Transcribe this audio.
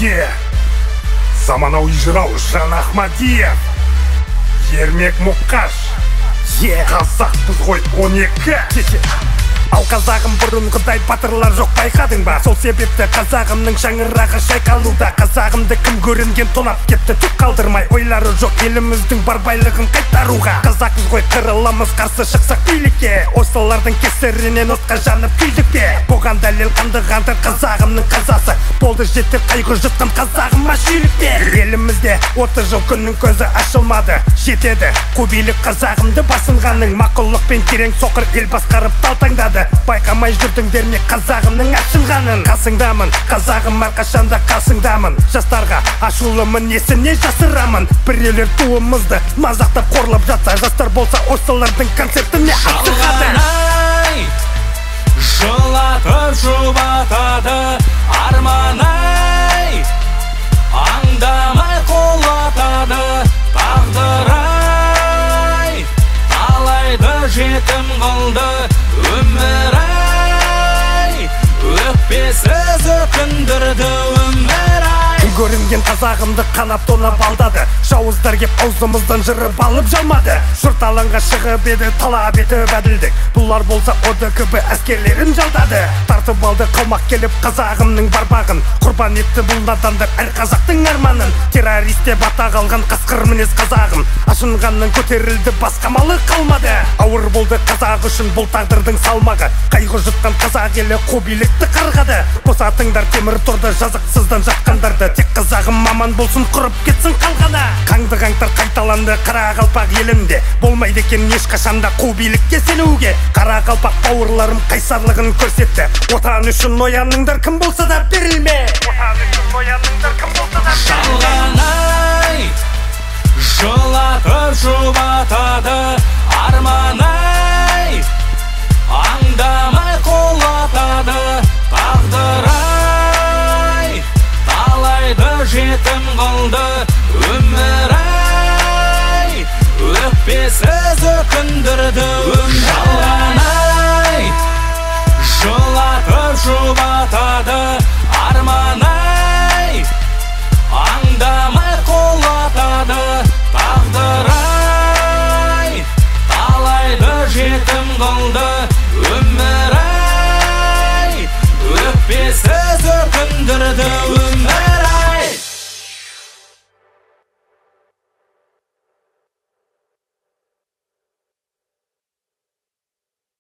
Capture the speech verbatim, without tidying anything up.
Е, заманауи жырау Жан Ахмадиев, Ермек Мұқаш. Е, қазақпыз ғой он екі. Ал қазағым бұрынғыдай батырлар жоқ, байқадың ба? Сол себепті қазағымның шаңырағы шайқалуда. Қазағымды кім көрінген тонап кетті, түк қалдырмай. Ойлары жоқ еліміздің бар байлығын қайтаруға. Қазақпыз ғой, қырыламыз қарсы шықсақ билікке. Осылардың кесірінен отқа жанып күйдік пе? Бұған дәлел қандығанды қазағымның қазасы. Болды жетті қайғы жұтқан қазағыма шүйлікпе. Елімізде отыз жыл күннің көзі ашылмады. Жетеді қу билік қазағымды басынғаның. Мақұлықпен терең соқыр ел басқарып талтаңдады. Байқамай жүрдіңдер ме қазағымның ашынғанын? Қасыңдамын, қазағым әрқашанда қасыңдамын. Жастарға ашулымын, несіне жасырамын? Біреулер туымызды мазақтап қорлап жатса, жастар болса осылардың концертіне атығады. Жалғанай, жылатып жұбатады арманай, аңдамай қолатады тағдырай, талайды жетім қылды өмір-ай, өкпесіз өкіндірді өмір-ай. Көрінген қазағымды қанап тонап алдады. Жауыздар кеп аузымыздан жырып алып жалмады. Жұрт алаңға шығып еді, талап етіп әділдік. Бұлар болса о дэ ка бэ әскерлерін жалдады. Тартып алды қалмақ келіп қазағымның барбағын. Құрбан етті бұл надандар әр қазақтың арманын. Террорист деп атақ алған қасқыр мінез қазағым. Ашынғаннан көтерілді, басқа малы қалмады. Ауыр болды қазақ үшін бұл тағдырдың салмағы. Қайғы жұтқан қазақ елі қу билікті қарғады. Босатыңдар темір торды жазықсыздан жатқандарды. Тек қазағым маман болсын, құрып кетсін қалғана. Қаңды қаңтар қайталанды қара қалпақ елінде. Болмайды екен ешқашанда қу билікке сенуге. Қара қалпақ бауырларым қайсарлығын көрсетті. Отан үшін ояныңдар, кім болса да берілме. Отан үшін ояныңдар, кім болса да берілме. Жалғанай, жылатып жұбатады арманай, аңдамай қолатады тағдырай, талайды жетім қылды өмір-ай, өкпесіз өкіндірді өмір. Жалғанай, жылатып жұбатады арманай,